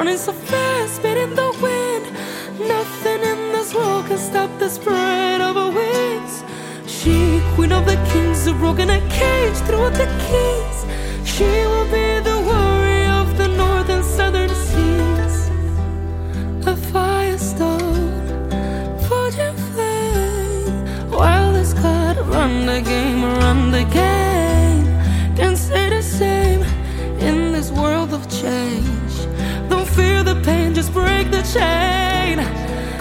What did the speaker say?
running so fast, beating the wind. Nothing in this world can stop the spread of her wings. She, queen of the kings, who broke in a cage, threw out the keys. She will be